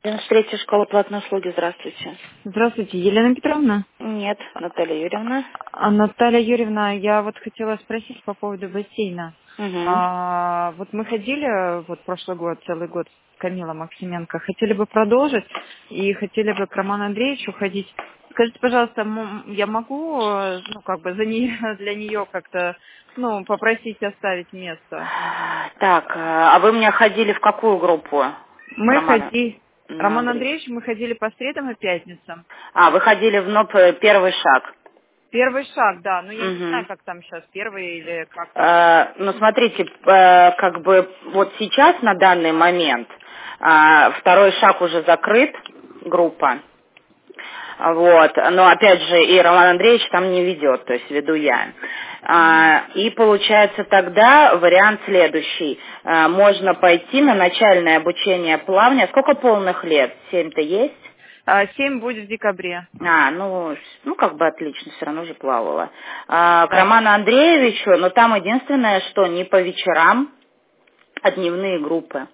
93-я школа платной услуги, здравствуйте. Здравствуйте, Елена Петровна. Нет, Наталья Юрьевна. Наталья Юрьевна, я вот хотела спросить по поводу бассейна. Угу. Вот мы ходили вот прошлый год, целый год с Камилой Максименко. Хотели бы продолжить и хотели бы к Роману Андреевичу ходить. Скажите, пожалуйста, я могу, ну, как бы для нее как-то, ну, попросить оставить место? Так, а вы мне ходили в какую группу, Мы Романа ходили, Роман Андреевич? Андреевич, мы ходили по средам и пятницам. А, вы ходили в НОП «Первый шаг». Первый шаг, да, но я не знаю, Угу. как там сейчас, первый или как там. Ну, смотрите, как бы вот сейчас, на данный момент, второй шаг уже закрыт, группа. Вот, но опять же и Роман Андреевич там не ведет, то есть веду я. И получается тогда вариант следующий. Можно пойти на начальное обучение плавания. Сколько полных лет? 7-то есть? 7 будет в декабре. Ну, как бы отлично, все равно же плавала. К Да. Роману Андреевичу, но там единственное, что не по вечерам, а дневные группы.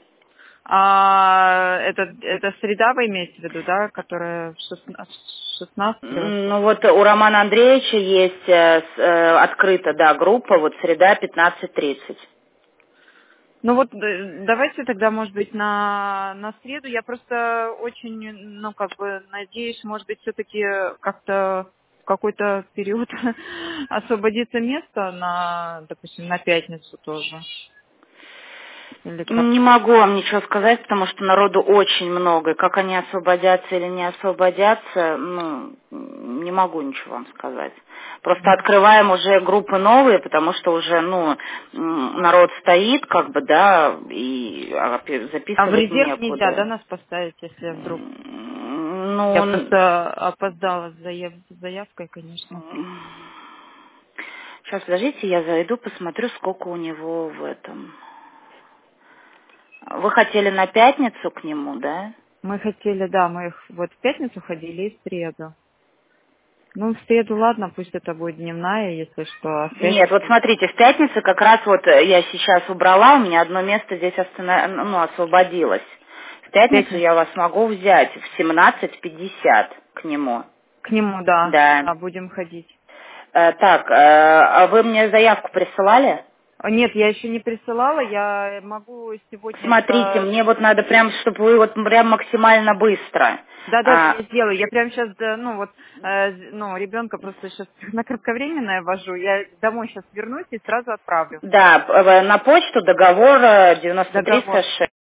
Это среда вы имеете в виду, да, которая в 16 Ну вот у Романа Андреевича есть открыта, да, группа, вот среда 15:30. Ну вот давайте тогда, может быть, на среду. Я просто очень, ну, как бы надеюсь, может быть, все-таки как-то в какой-то период освободится место на, допустим, на пятницу тоже. Или как? Не могу вам ничего сказать, потому что народу очень много. И как они освободятся или не освободятся, ну, не могу ничего вам сказать. Просто открываем уже группы новые, потому что уже, ну, народ стоит, как бы, да, и А в записывать резерв нельзя, да, некуда. нас поставить, если вдруг? Я Ну, просто опоздала с заявкой, конечно. сейчас, подождите, я зайду, посмотрю, сколько у него в этом. Вы хотели на пятницу к нему, да? Мы хотели, да, мы их вот в пятницу ходили и в среду. Ну, в среду, ладно, пусть это будет дневная, если что, а в Нет, вот пятницу... смотрите, в пятницу как раз вот я сейчас убрала, у меня одно место здесь освободилось. В В пятницу пятницу. я вас могу взять в 17:50 к нему. К нему, да, Да. да, будем ходить. Так, а вы мне заявку присылали? Нет, я еще не присылала, я могу сегодня Смотрите, это... мне вот надо прям, чтобы вы вот прям максимально быстро. Да-да, А, я сделаю. Я прямо сейчас, ну вот, ну, ребенка просто сейчас на кратковременное вожу. Я домой сейчас вернусь и сразу отправлю. да, на почту договор Договор. 9346.